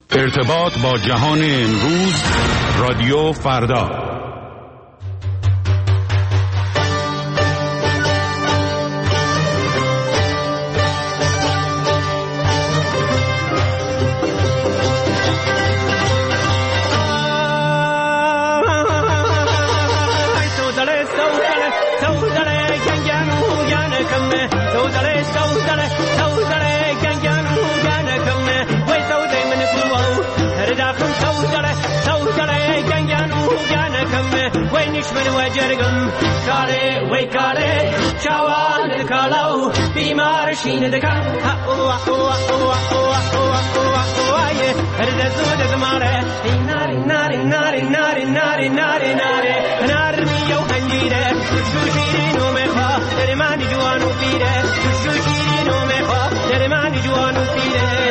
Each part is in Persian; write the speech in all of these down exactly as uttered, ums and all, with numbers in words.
ارتباط با جهان امروز، رادیو فردا. من وجرگم کاره وی کاره چوان کالو بیمار شین دکم او او او او او او یه هر دزود زماره ناری ناری ناری ناری ناری ناری ناری نار میو هنجیره شو شیرینو میخوا درمانی جوانو پیره شو شیرینو میخوا درمانی جوانو پیره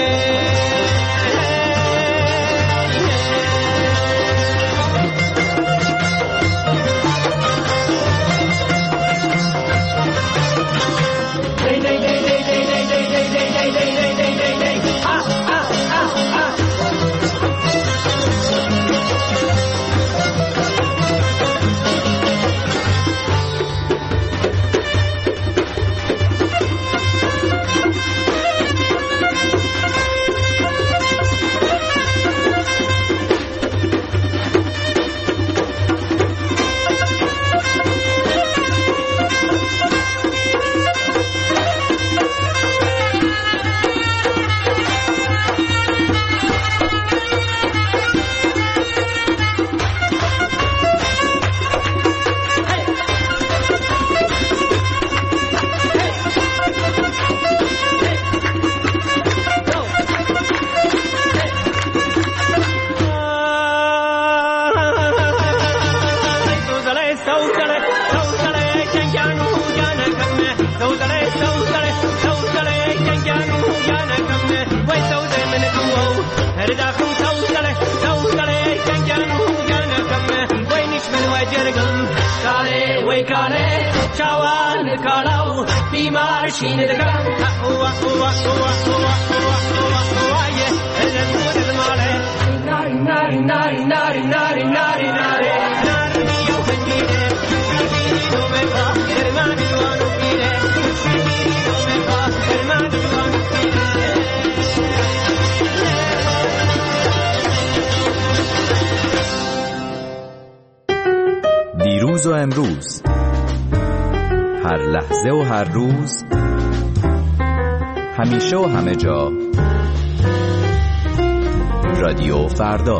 شین دکم او او او او او یه هر زماره ناری ناری ناری ناری ناری ناری ناری نار میو هنجیره شیرینو میخوا درمانی جوانو پیره شیرینو میخوا درمانی جوانو پیره دیروز و امروز، هر لحظه و هر روز، همیشه و همه جا، رادیو فردا.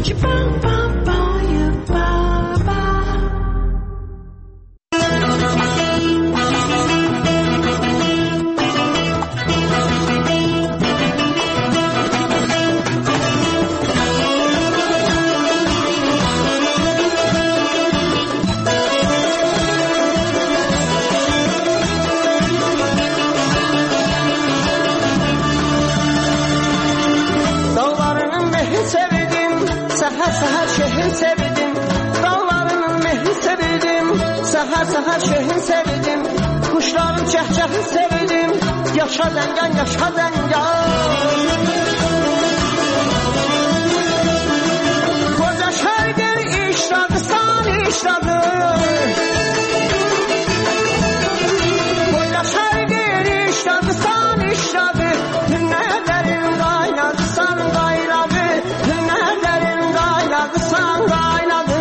Səhər şehrin sevdim, dağlarının mehri sevdim, səhər səhər şehrin sevdim, kuşların cəhcəhi sevdim, yaşa dəngan, yaşa dəngan. Koca şəhər işladı, san işladı, koca şəhər işladı, san işladı, hünnərlərin qaynadı, san qaynadı, hünnərlərin qaynadı, san qaynadı.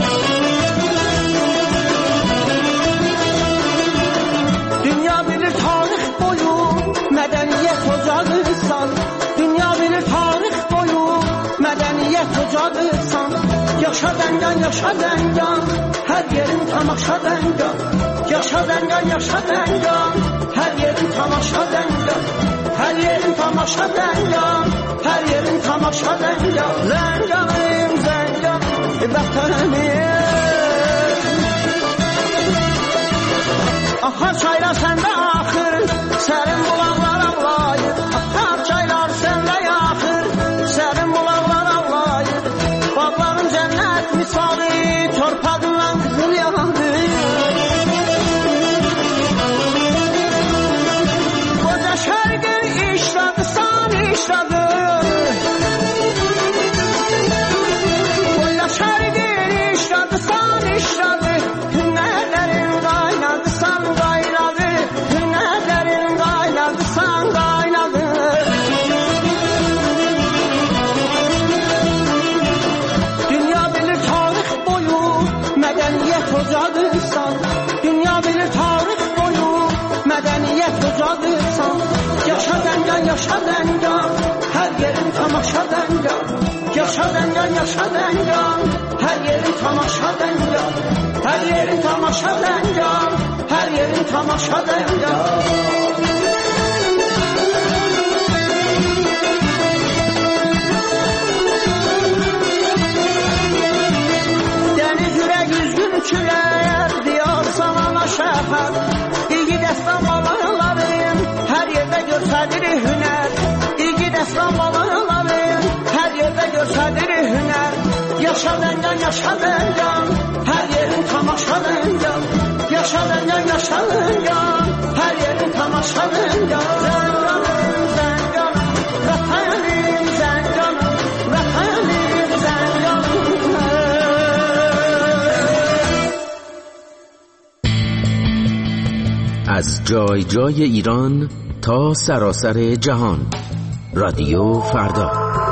Dünya bilir tarix boyu, mədəniyyət ocağısan, dünya bilir tarix boyu, mədəniyyət ocağısan. Yaşa dəngan, yaşa dəngan, hər yerin tamaşa dəngan, yaşa dəngan, yaşa dəngan, hər yerin tamaşa dəngan, hər yerin tamaşa dəngan, hər yerin tamaşa dəngan. Zənganım, zənganım, vətənim. Axar çaylar səndə axır, sərin bulaqlar ağlayır. Axar çaylar səndə yaxır, sərin bulaqlar ağlayır. Bağların cənnət misali, torpağından qızıl yağandı. Koca şərqin işladı, san işladı, yaşa Zəngan, hər yerin tamaşa Zəngan, yaşa Zəngan, yaşa Zəngan, hər yerin tamaşa Zəngan, hər yerin tamaşa Zəngan, hər yerin tamaşa Zəngan. Külər diyar samana şəhər, İlgi dəstən balıqların hər yerdə görsədir hünər, İlgi dəstən balıqların hər yerdə görsədir hünər. Yaşa Zəngan, yaşa Zəngan, hər yerin tamaşa Zəngan, yaşa Zəngan, yaşa Zəngan, hər yerin tamaşa Zəngan. Zənganım, Zənganım, vətənim Zənganım, vətənim Zənganım. از جای جای ایران تا سراسر جهان، رادیو فردا.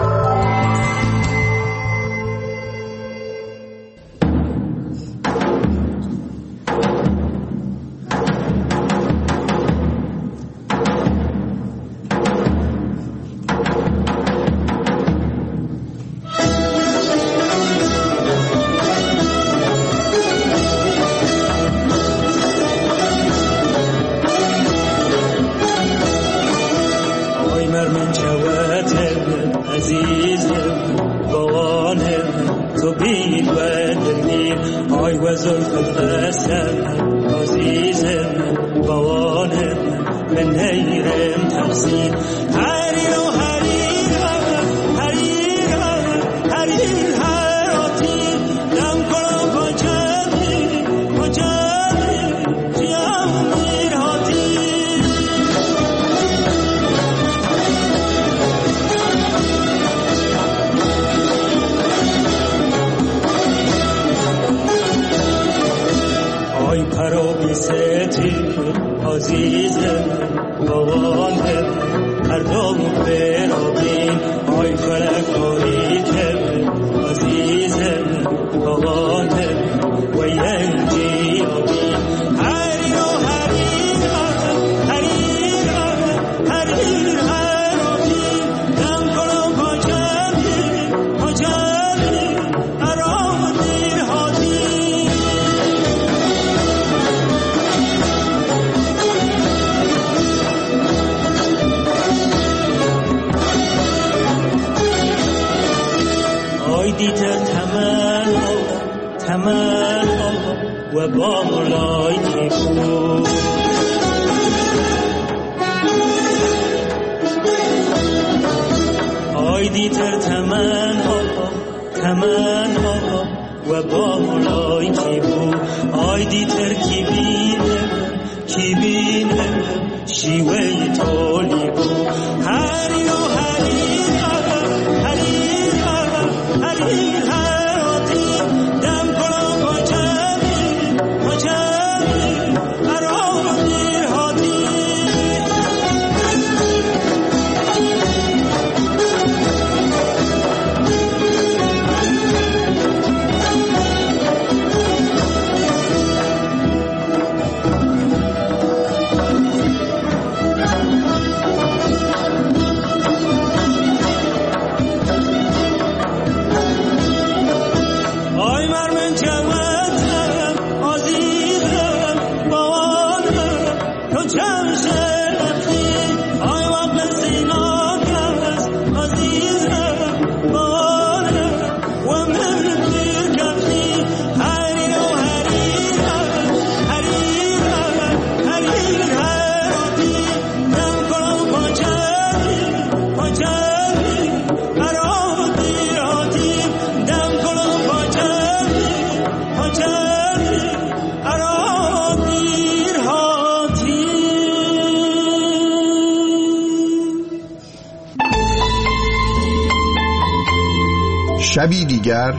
شبی دیگر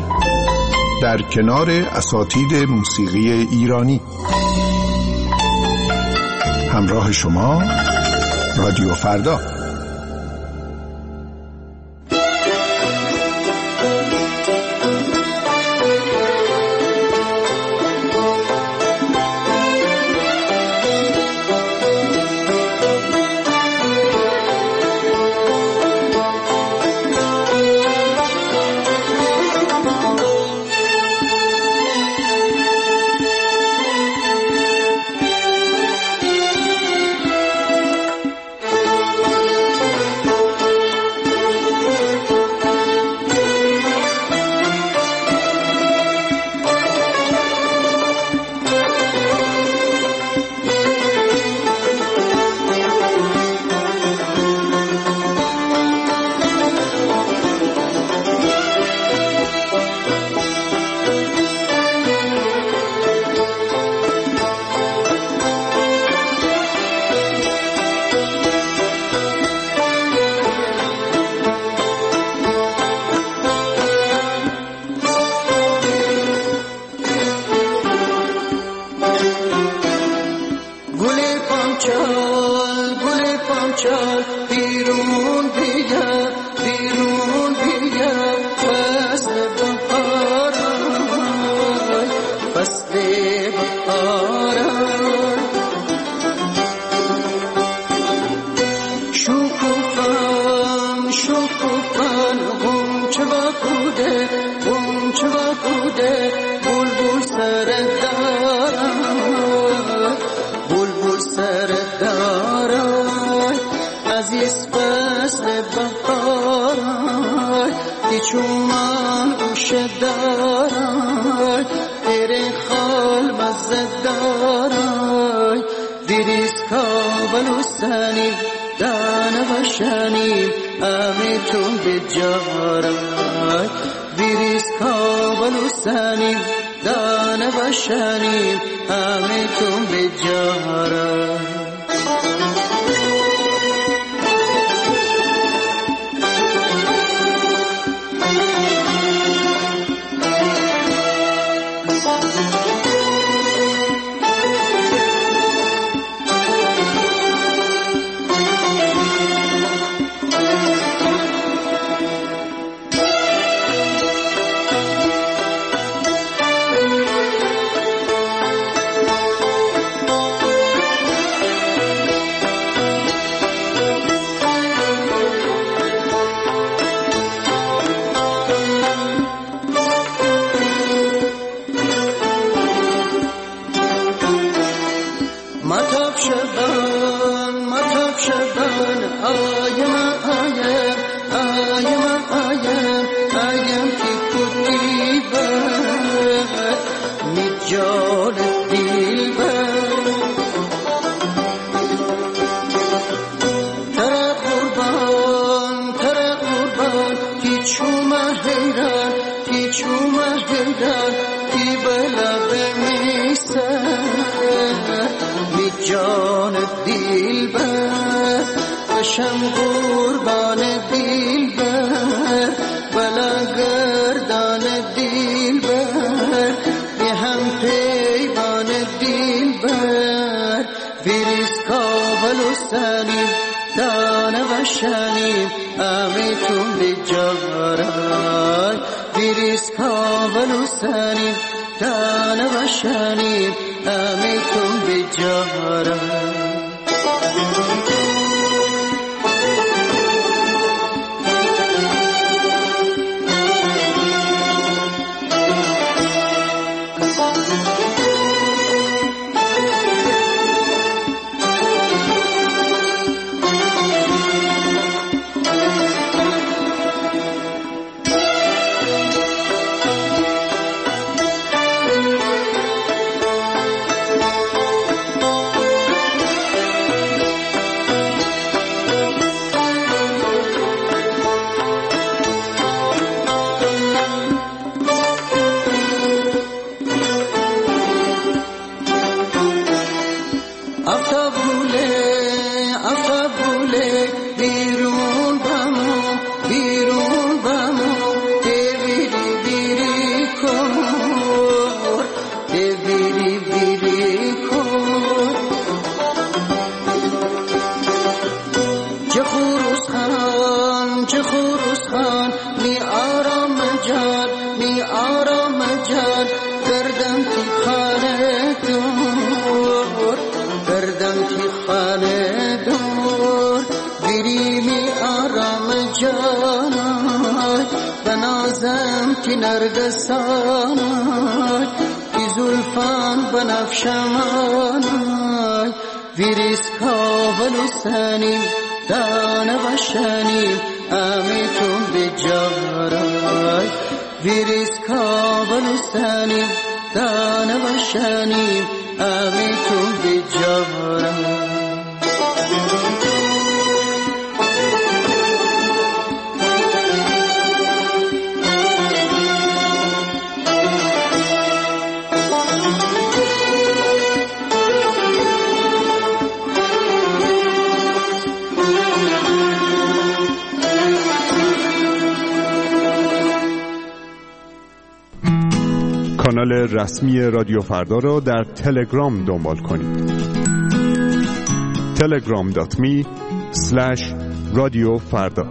در کنار اساتید موسیقی ایرانی. همراه شما رادیو فردا. شکوفان غنچه و کوده غنچه و کوده بلبل سر دارد بلبل سر دارد عزیز فصل بهارد دیچومان گوش دارد تیره خال مزه دارد دیریز کابل و سنی دانه و شنی امیتون به جارای دیریز کابل و سنی دانه و شنی امیتون به جارای شم قربان دل بر بلا گردان دل بر به هم پیوان دل بر ویریز کابل و سنیم دانه و شنیم امیتون به جارای ویریز کابل و سنیم دانه و شنیم امیتون به جارای نرگسانای کی زلفان بنفشمانای ویریز کابل و سنیم دانه و شنیم امیتون به جارای ویریز کابل و سنیم دانه و شنیم امیتون به جارای کانال رسمی رادیو فردا را در تلگرام دنبال کنید. تلگرام دات می اسلش رادیو فردا.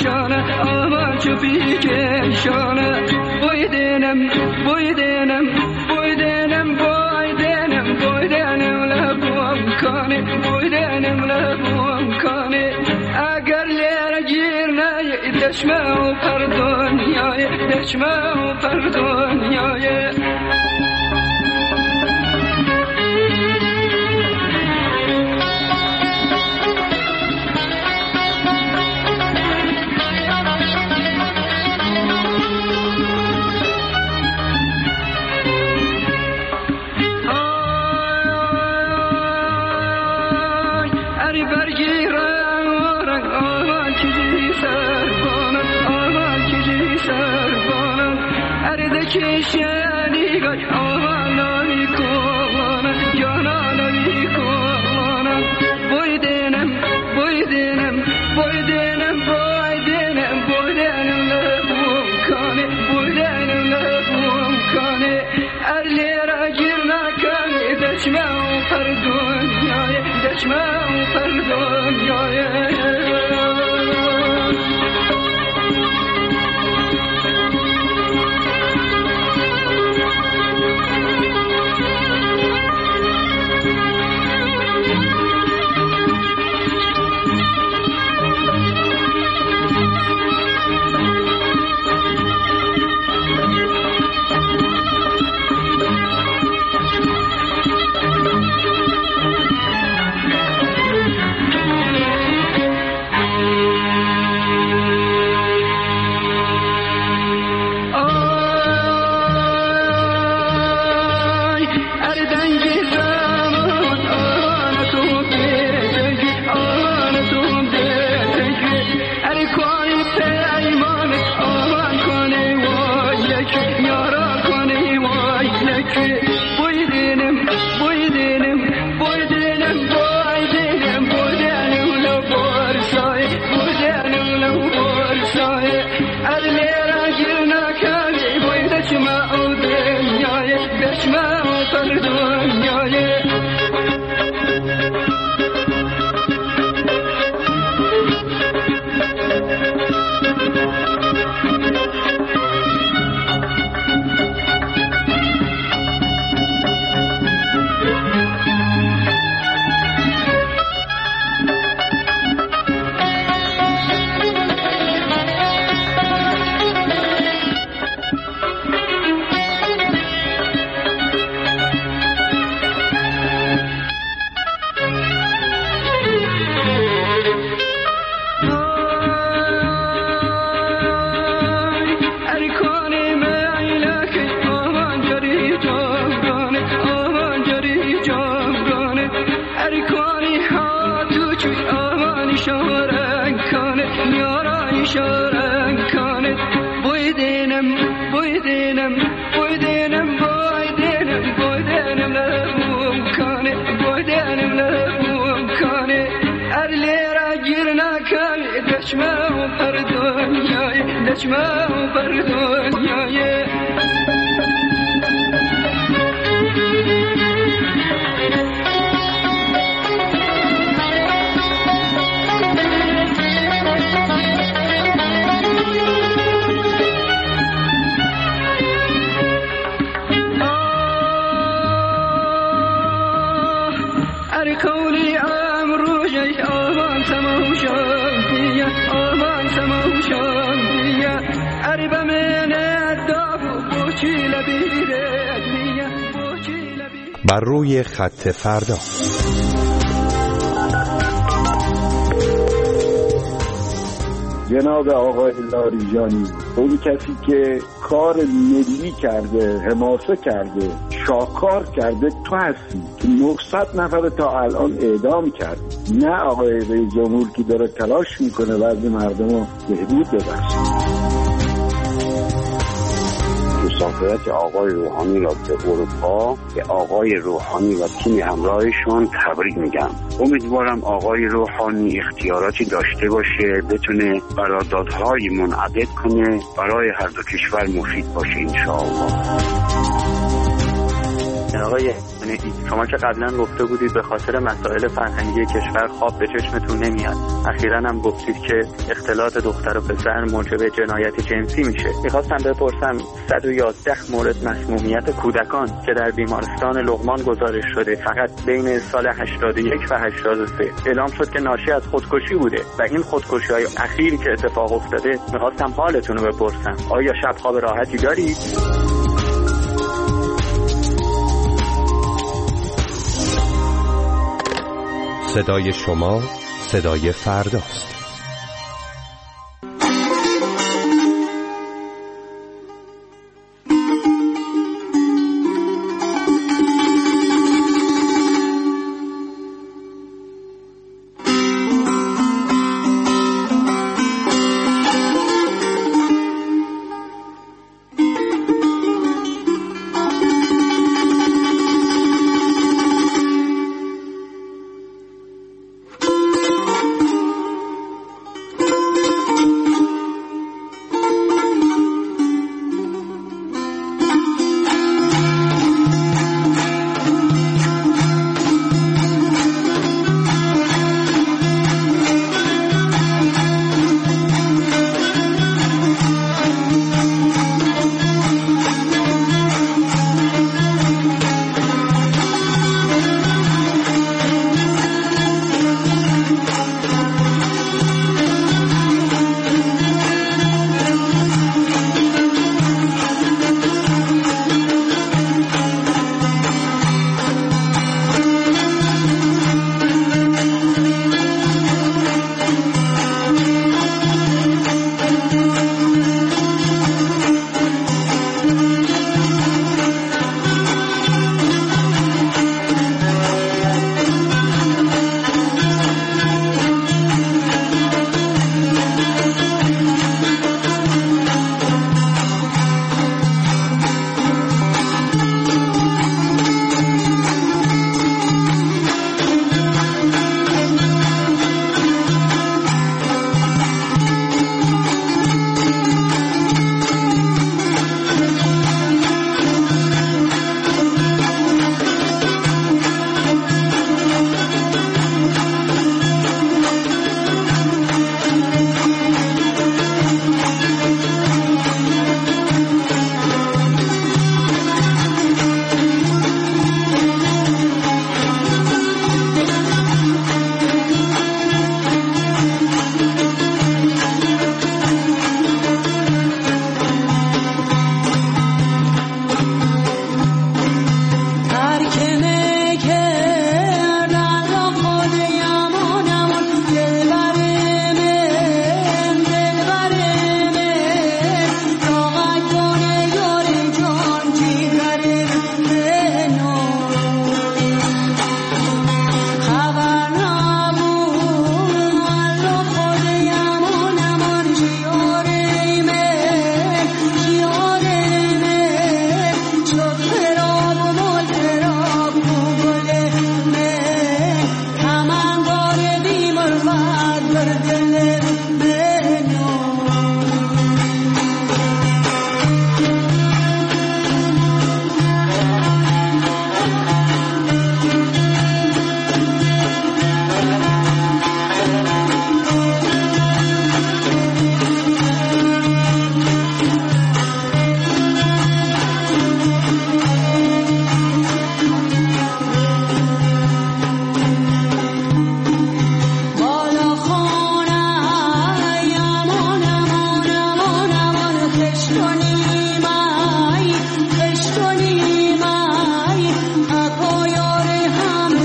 شانه آمان چو پیکه شانه بایدنم بایدنم بایدنم بایدنم بایدنم لبوم کانه بایدنم لبوم کانه اگر لیر گیر نای دشمه و پر دنیای دشمه و پر دنیای کشانی گای آمانانی کوانا جانانانی کوانا بایدنم بایدنم بایدنم بایدنم بایدنم لبوم کانه بایدنم لبوم کانه ارلی را گیر نکنه دشمه و پر دنیای دشمه و پر دنیای بر روی خط فردا. جناب آقای لاریجانی، اون کسی که کار ملی کرده، حماسه کرده، شاهکار کرده، تو هستی که نهصد نفر تا الان اعدام کرد. نه آقای رئیس جمهور که داره تلاش میکنه وضع مردم رو بهبود ببخشه. مسافرت آقای روحانی را به اروپا به آقای روحانی و تیم همراهشون تبریک میگم. امیدوارم آقای روحانی اختیاراتی داشته باشه، بتونه قراردادهای منعقد کنه، برای هر دو کشور مفید باشه انشاءالله. آقای جامعه ای. شما که قبلا گفته بودید به خاطر مسائل فرهنگی کشور خواب به چشمتون نمیاد، اخیراً هم گفتید که اختلاط دختر و پسر موجب جنایت جنسی میشه. میخواستم بپرسم صد و یازده مورد مسمومیت کودکان که در بیمارستان لقمان گزارش شده فقط بین سال هشتاد و یک و هشتاد و سه اعلام شد که ناشی از خودکشی بوده و این خودکشی‌های اخیر که اتفاق افتاده میخواستم حالتون رو بپرسم. آیا شب خواب راحتی دارید؟ صدای شما صدای فرداست.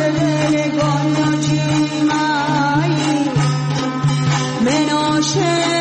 مناشه